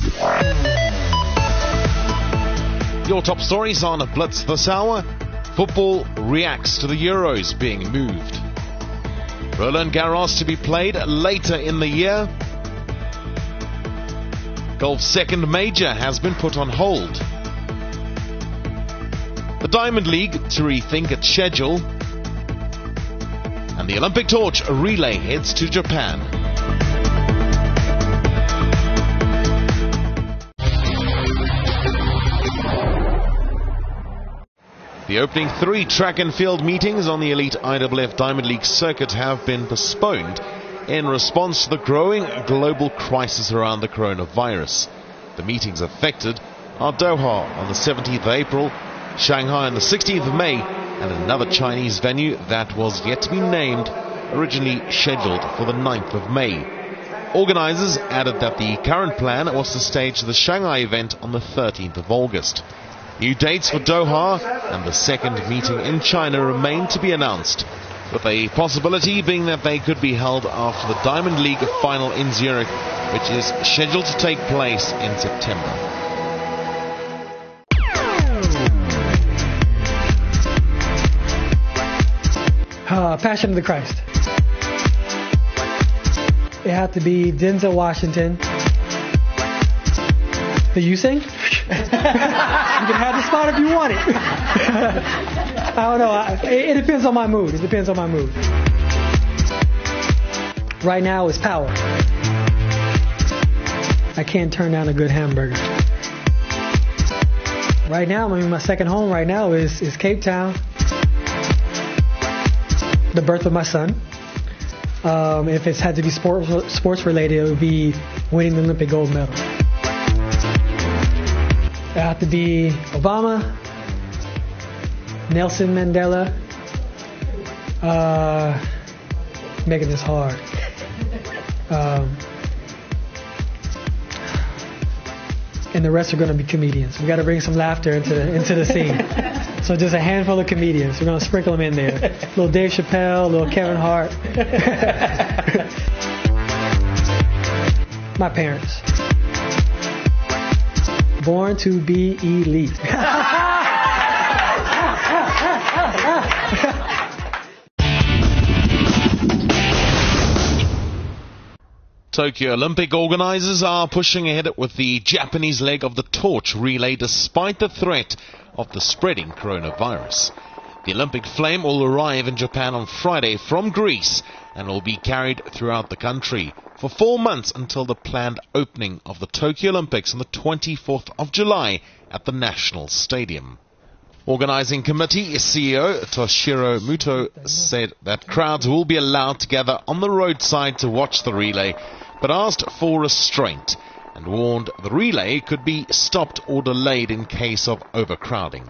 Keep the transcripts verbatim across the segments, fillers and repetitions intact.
Your top stories on Blitz this hour. Football reacts to the Euros being moved. Roland Garros to be played later in the year. Golf's second major has been put on hold. The Diamond League to rethink its schedule. And the Olympic torch relay heads to Japan. The opening three track and field meetings on the elite I W F Diamond League circuit have been postponed in response to the growing global crisis around the coronavirus. The meetings affected are Doha on the seventeenth of April, Shanghai on the sixteenth of May, and another Chinese venue that was yet to be named, originally scheduled for the ninth of May. Organisers added that the current plan was to stage the Shanghai event on the thirteenth of August. New dates for Doha and the second meeting in China remain to be announced, with a possibility being that they could be held after the Diamond League final in Zurich, which is scheduled to take place in September. Uh, Passion of the Christ. It had to be Denzel Washington. Did you sing? You can have the spot if you want it. I don't know. I, it, it depends on my mood. It depends on my mood. Right now it's power. I can't turn down a good hamburger. Right now, I mean, my second home right now is, is Cape Town. The birth of my son. Um, if it's had to be sports sports related, it would be winning the Olympic gold medal. It had to be Obama, Nelson Mandela, uh, making this hard. Um, and the rest are going to be comedians. We got to bring some laughter into the, into the scene. So just a handful of comedians. We're going to sprinkle them in there. Little Dave Chappelle, little Kevin Hart. My parents. Born to be elite. Tokyo Olympic organizers are pushing ahead with the Japanese leg of the torch relay despite the threat of the spreading coronavirus. The Olympic flame will arrive in Japan on Friday from Greece and will be carried throughout the country for four months until the planned opening of the Tokyo Olympics on the twenty-fourth of July at the National Stadium. Organizing committee C E O Toshiro Muto said that crowds will be allowed to gather on the roadside to watch the relay, but asked for restraint and warned the relay could be stopped or delayed in case of overcrowding.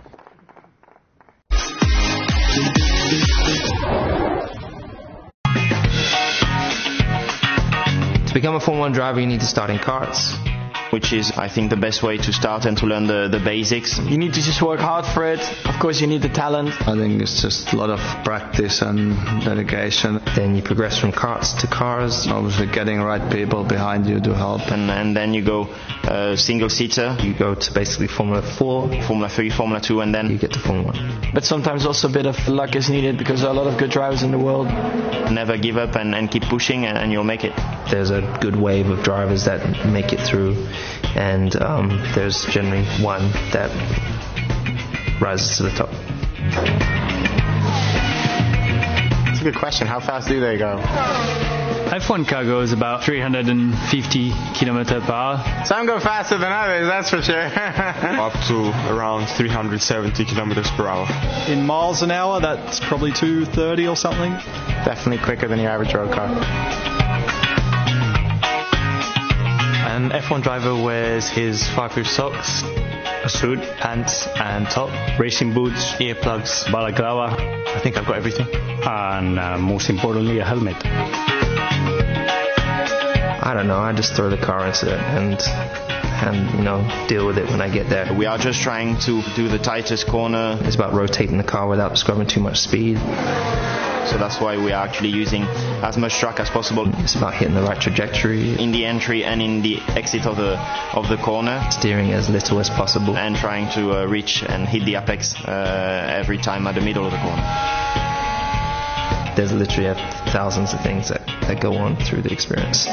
To become a Formula One driver, you need to start in karts, which is, I think, the best way to start and to learn the, the basics. You need to just work hard for it. Of course, you need the talent. I think it's just a lot of practice and dedication. Then you progress from karts to cars. Obviously, getting right people behind you to help. And, and then you go uh, single-seater. You go to basically Formula four, Formula three, Formula two, and then you get to Formula one. But sometimes also a bit of luck is needed because there are a lot of good drivers in the world. Never give up and, and keep pushing and, and you'll make it. There's a good wave of drivers that make it through, and um, there's generally one that rises to the top. That's a good question. How fast do they go? F one car goes about three hundred fifty kilometers per hour. Some go faster than others, that's for sure. Up to around three hundred seventy kilometers per hour. In miles an hour, that's probably two thirty or something. Definitely quicker than your average road car. An F one driver wears his fireproof socks, a suit, pants and top, racing boots, earplugs, balaclava. I think I've got everything. And uh, most importantly, a helmet. I don't know, I just throw the car into it and, and you know, deal with it when I get there. We are just trying to do the tightest corner. It's about rotating the car without scrubbing too much speed. So that's why we are actually using as much track as possible. It's about hitting the right trajectory in the entry and in the exit of the of the corner. Steering as little as possible. And trying to uh, reach and hit the apex uh, every time at the middle of the corner. There's literally thousands of things that, that go on through the experience.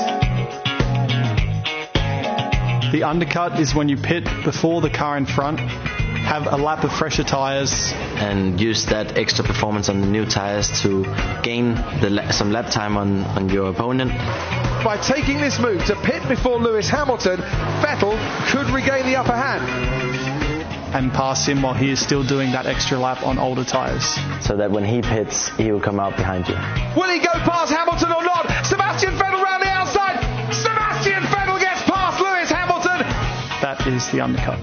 The undercut is when you pit before the car in front, have a lap of fresher tyres, and use that extra performance on the new tyres to gain the la- some lap time on, on your opponent. By taking this move to pit before Lewis Hamilton, Vettel could regain the upper hand and pass him while he is still doing that extra lap on older tyres. So that when he pits, he will come out behind you. Will he go past Hamilton or not? Sebastian Vettel round the outside. Sebastian Vettel gets past Lewis Hamilton. That is the undercut.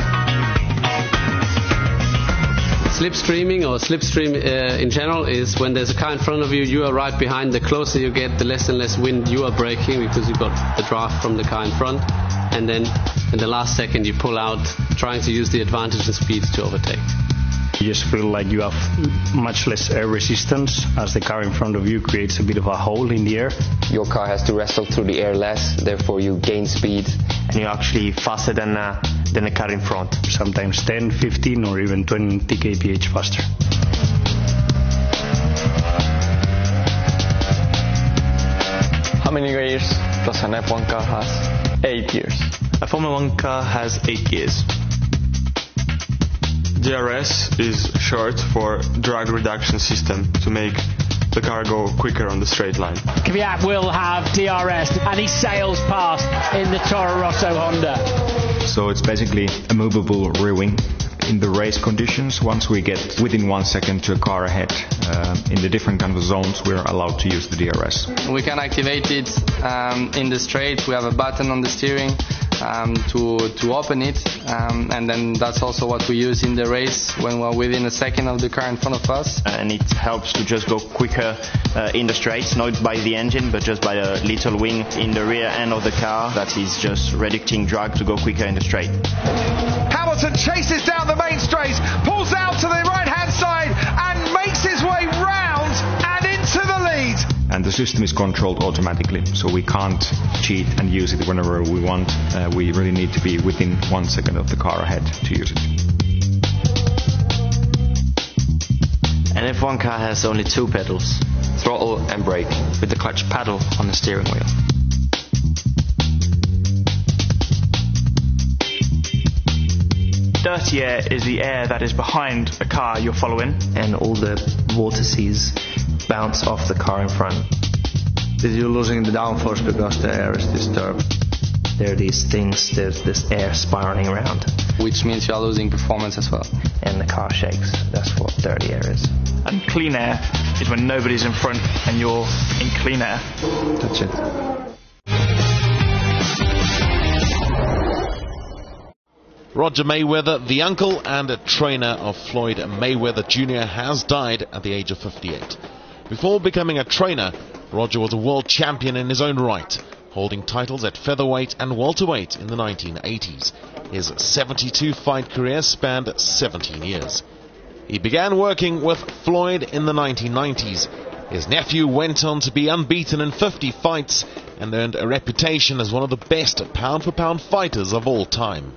Slipstreaming or slipstream uh, in general is when there's a car in front of you, you are right behind. The closer you get, the less and less wind you are braking because you've got the draft from the car in front. And then in the last second you pull out, trying to use the advantage and speed to overtake. You just feel like you have much less air resistance as the car in front of you creates a bit of a hole in the air. Your car has to wrestle through the air less, therefore you gain speed. And you're actually faster than, uh, than the car in front. Sometimes ten, fifteen or even twenty kph faster. How many gears does an F one car has? Eight gears. A Formula One car has eight gears. D R S is short for drag reduction system, to make the car go quicker on the straight line. Kvyat will have D R S and he sails past in the Toro Rosso Honda. So it's basically a movable rear wing. In the race conditions, once we get within one second to a car ahead, uh, in the different kind of zones, we're allowed to use the D R S. We can activate it um, in the straight. We have a button on the steering um, to to open it, um, and then that's also what we use in the race when we're within a second of the car in front of us. And it helps to just go quicker uh, in the straights, not by the engine, but just by a little wing in the rear end of the car that is just reducing drag to go quicker in the straight. Hamilton chases down the main straight, pulls out to the right-hand side and makes his way round and into the lead. And the system is controlled automatically, so we can't cheat and use it whenever we want. Uh, we really need to be within one second of the car ahead to use it. An F one car has only two pedals, throttle and brake, with the clutch paddle on the steering wheel. Dirty air is the air that is behind a car you're following. And all the vortices bounce off the car in front. You're losing the downforce because the air is disturbed. There are these things, there's this air spiraling around. Which means you're losing performance as well. And the car shakes. That's what dirty air is. And clean air is when nobody's in front and you're in clean air. That's it. Roger Mayweather, the uncle and a trainer of Floyd Mayweather Junior, has died at the age of fifty-eight. Before becoming a trainer, Roger was a world champion in his own right, holding titles at featherweight and welterweight in the nineteen eighties. His seventy-two fight career spanned seventeen years. He began working with Floyd in the nineteen nineties. His nephew went on to be unbeaten in fifty fights and earned a reputation as one of the best pound-for-pound fighters of all time.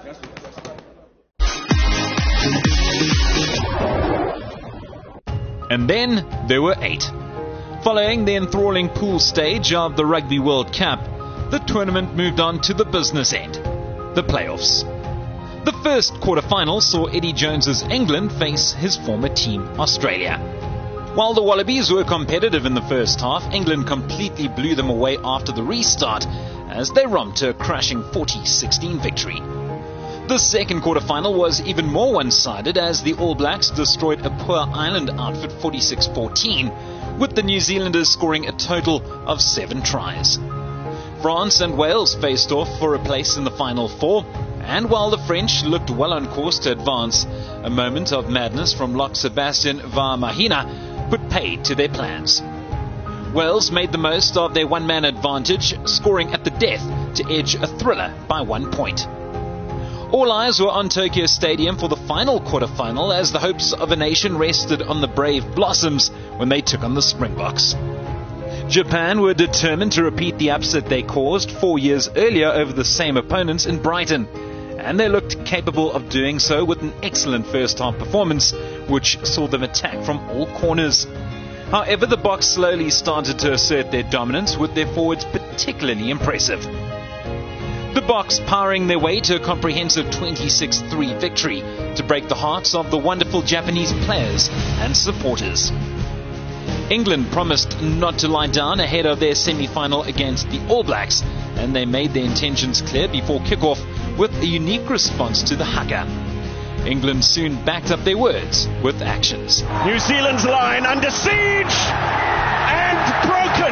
And then there were eight. Following the enthralling pool stage of the Rugby World Cup, the tournament moved on to the business end, the playoffs. The first quarter-final saw Eddie Jones's England face his former team, Australia. While the Wallabies were competitive in the first half, England completely blew them away after the restart as they romped to a crashing forty sixteen victory. The second quarter-final was even more one-sided as the All Blacks destroyed a poor Ireland outfit forty-six fourteen, with the New Zealanders scoring a total of seven tries. France and Wales faced off for a place in the final four, and while the French looked well on course to advance, a moment of madness from lock Sebastian Vermahina put paid to their plans. Wales made the most of their one-man advantage, scoring at the death to edge a thriller by one point. All eyes were on Tokyo Stadium for the final quarterfinal as the hopes of a nation rested on the brave Blossoms when they took on the Springboks. Japan were determined to repeat the upset they caused four years earlier over the same opponents in Brighton, and they looked capable of doing so with an excellent first-half performance, which saw them attack from all corners. However, the Boks slowly started to assert their dominance, with their forwards particularly impressive. The Boks powering their way to a comprehensive twenty-six three victory to break the hearts of the wonderful Japanese players and supporters. England promised not to lie down ahead of their semi-final against the All Blacks, and they made their intentions clear before kick-off with a unique response to the haka. England soon backed up their words with actions. New Zealand's line under siege and broken.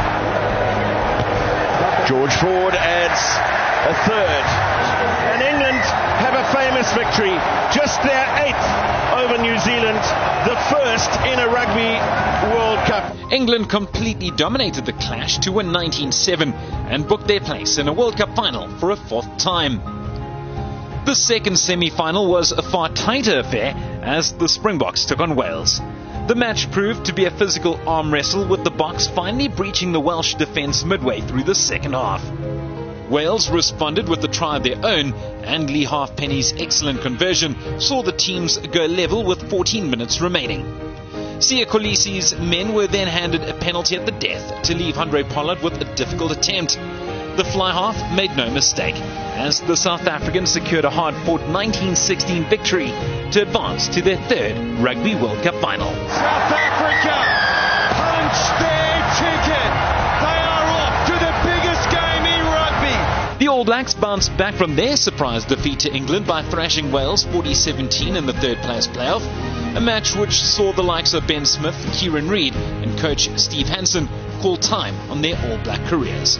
George Ford adds a third, and England have a famous victory, just their eighth over New Zealand, the first in a Rugby World Cup. England completely dominated the clash to win nineteen seven and booked their place in a World Cup final for a fourth time. The second semi-final was a far tighter affair as the Springboks took on Wales. The match proved to be a physical arm wrestle, with the Boks finally breaching the Welsh defence midway through the second half. Wales responded with a try of their own, and Lee Halfpenny's excellent conversion saw the teams go level with fourteen minutes remaining. Siya Kolisi's men were then handed a penalty at the death to leave Handré Pollard with a difficult attempt. The fly half made no mistake, as the South Africans secured a hard-fought nineteen sixteen victory to advance to their third Rugby World Cup final. South Africa punch their ticket. They are off to the biggest game in rugby. The All Blacks bounced back from their surprise defeat to England by thrashing Wales forty seventeen in the third-place playoff, a match which saw the likes of Ben Smith, Kieran Reid and coach Steve Hansen call time on their All Black careers.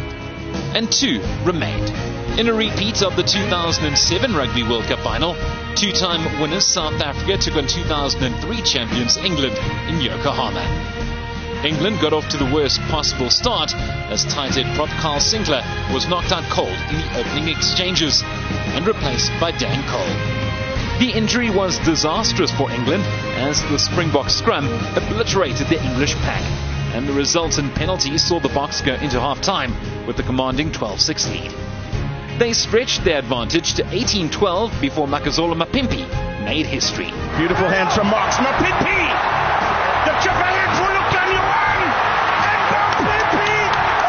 And two remained. In a repeat of the two thousand seven Rugby World Cup final, two-time winners South Africa took on two thousand three champions England in Yokohama. England got off to the worst possible start as tight-head prop Carl Sinclair was knocked out cold in the opening exchanges and replaced by Dan Cole. The injury was disastrous for England as the Springbok scrum obliterated the English pack, and the resultant penalty saw the Boks go into half-time with the commanding twelve six lead. They stretched their advantage to eighteen twelve before Makazole Mapimpi made history. Beautiful hands from Marks Mapimpi! The Chevalier Fulukanyoan! And Mapimpi!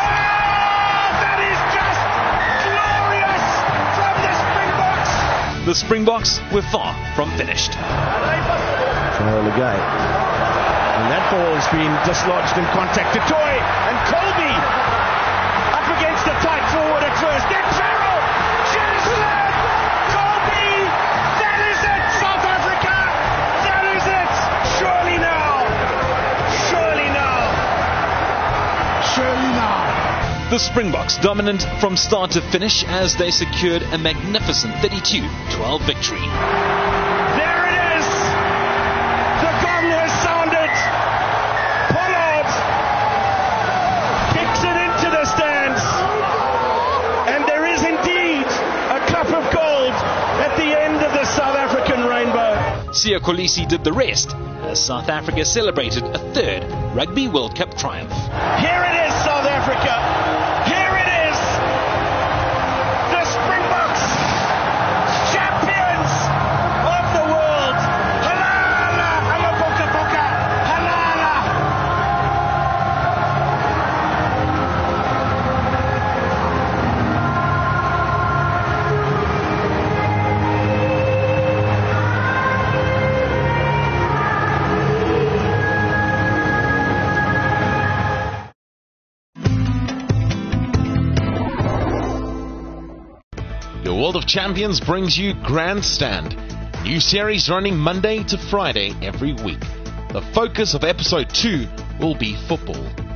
Oh, that is just glorious from the Springboks! The Springboks were far from finished. Early game. And that ball has been dislodged in contact to Toy, and Colby up against the tight forward at first. Then Farrell, Jerusalem, Colby, that is it, South Africa, that is it. Surely now, surely now, surely now. The Springboks dominant from start to finish as they secured a magnificent thirty-two twelve victory. There it is. The gong has sounded. Pollard kicks it into the stands. And there is indeed a cup of gold at the end of the South African rainbow. Siya Kolisi did the rest as South Africa celebrated a third Rugby World Cup triumph. Here it is, South Africa. Here it is. The Springboks, champions of the world. Halala, amaboka boka, halala. Your World of Champions brings you Grandstand. New series running Monday to Friday every week. The focus of episode two will be football.